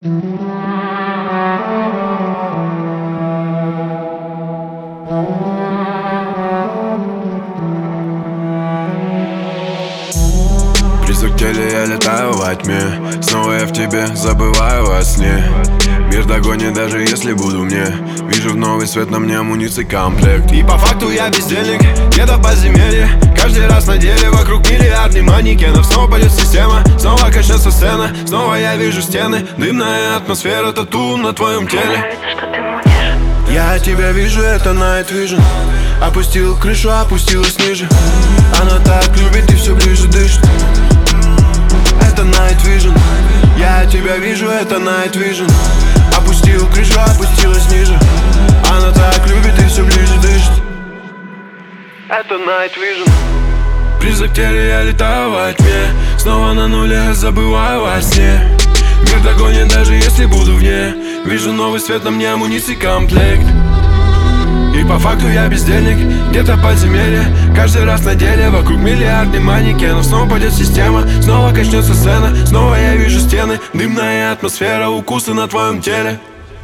Призрак в теле, я летаю во тьме. Снова я в тебе, забываю во сне. Мир догонит, даже если буду мне. Вижу в новый свет, на мне амуниции комплект. И по факту я бездельник, где-то в подземелье. Каждый раз на деле вокруг миллиард манекенов. Снова пойдет система, снова качнется сцена. Снова я вижу стены, дымная атмосфера, тату на твоем теле. Я тебя вижу, это Night Vision. Опустил крышу, опустилась ниже. Она так любит и все ближе дышит. Это Night Vision. Я тебя вижу, это Night Vision. Опустил крышу, опустилась ниже. Она так любит и все ближе дышит. Это Night Vision. Призрак в теле, я летаю во тьме. Снова на нуле, забываю во сне. Мир догонит, даже если буду вне. Вижу новый свет, на мне амуниции комплект. И по факту я бездельник, где-то в подземелье. Каждый раз на деле вокруг миллиард манекенов. Снова пойдет система, снова качнется сцена. Снова я вижу стены, дымная атмосфера, укусы на твоем теле.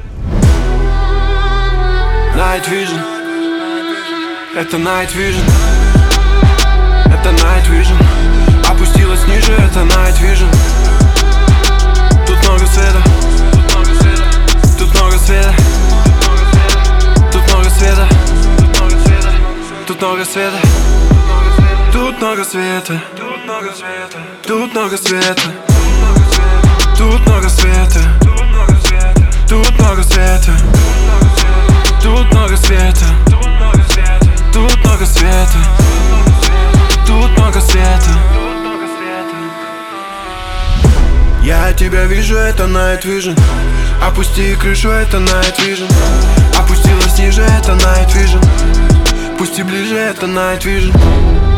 Night Vision. Это Night Vision. Это Night Vision. Опустилась ниже, это Night Vision. Тут много света. Тут много света. Тут много света. Тут много света. Тут много света. Тут много света. Тут много света. Тут много света. Тут много света. Тут много света. Тут много света. Тут много света. Я тебя вижу, это Night Vision. Опусти крышу, это Night Vision. Опустилась ниже, это Night Vision. Пусти ближе, это Night Vision.